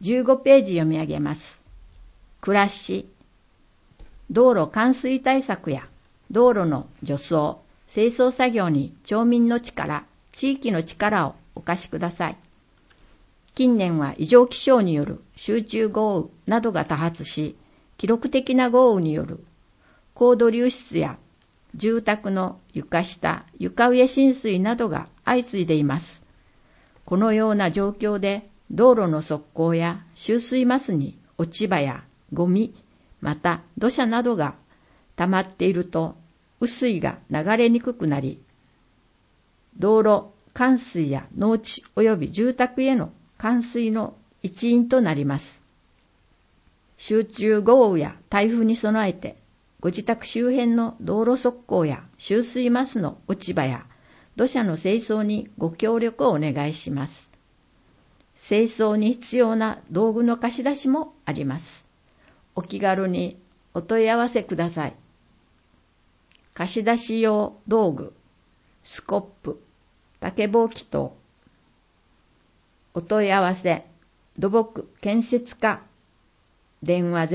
15ページ読み上げます。暮らし。道路冠水対策や道路の除草、清掃作業に町民の力、地域の力をお貸しください。近年は異常気象による集中豪雨などが多発し、記録的な豪雨による高度流出や住宅の床下、床上浸水などが相次いでいます。このような状況で道路の側溝や集水桝に落ち葉やゴミ、また土砂などが溜まっていると雨水が流れにくくなり、道路冠水や農地及び住宅への冠水の一因となります。集中豪雨や台風に備えて、ご自宅周辺の道路側溝や集水桝の落ち葉や土砂の清掃にご協力をお願いします。清掃に必要な道具の貸し出しもあります。お気軽にお問い合わせください。貸し出し用道具、スコップ、竹ぼうき等。お問い合わせ、土木建設課、電話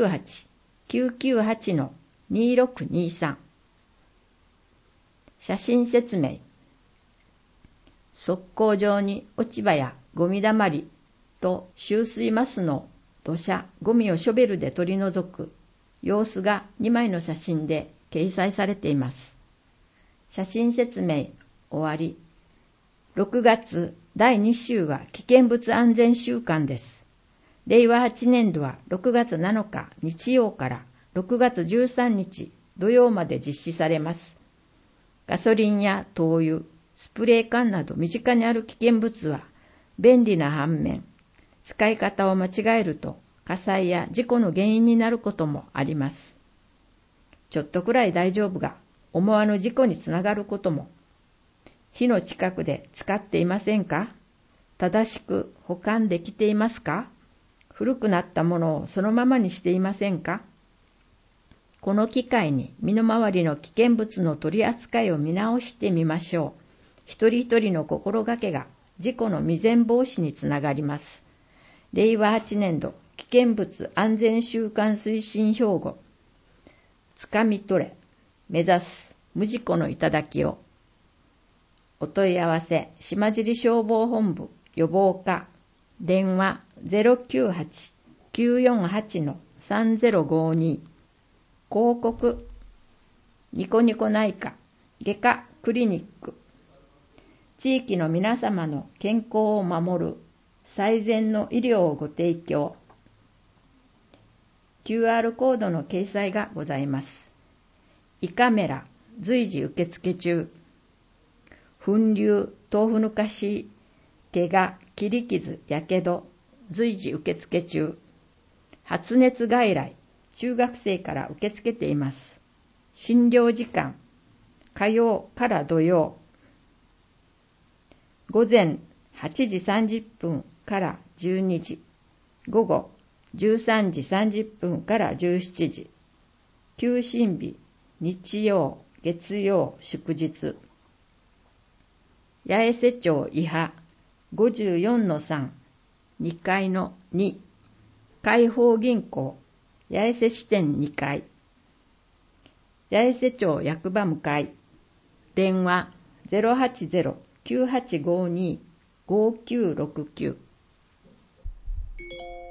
098-998-2623。写真説明。側溝上に落ち葉やゴミだまりと集水桝の土砂、ゴミをショベルで取り除く様子が2枚の写真で掲載されています。写真説明終わり。6月第2週は危険物安全週間です。令和8年度は6月7日日曜から6月13日土曜まで実施されます。ガソリンや灯油、スプレー缶など身近にある危険物は便利な反面、使い方を間違えると火災や事故の原因になることもあります。ちょっとくらい大丈夫が思わぬ事故につながることも。火の近くで使っていませんか？正しく保管できていますか？古くなったものをそのままにしていませんか？この機会に身の回りの危険物の取り扱いを見直してみましょう。一人一人の心がけが事故の未然防止につながります。令和8年度危険物安全週間推進標語。つかみ取れ、目指す無事故の頂を。お問い合わせ、島尻消防本部予防課、電話 098-948-3052。広告、ニコニコ内科、外科クリニック。地域の皆様の健康を守る最善の医療をご提供。QR コードの掲載がございます。胃カメラ、随時受付中。粉瘤、豆腐抜かし、怪我、切り傷、やけど、随時受付中。発熱外来、中学生から受け付けています。診療時間、火曜から土曜。午前8時30分から12時。午後13時30分から17時。休診日、日曜、月曜、祝日。八重瀬町伊波 54-3、2階の2、開放銀行、八重瀬支店2階。八重瀬町役場向かい。電話 080-9852-5969。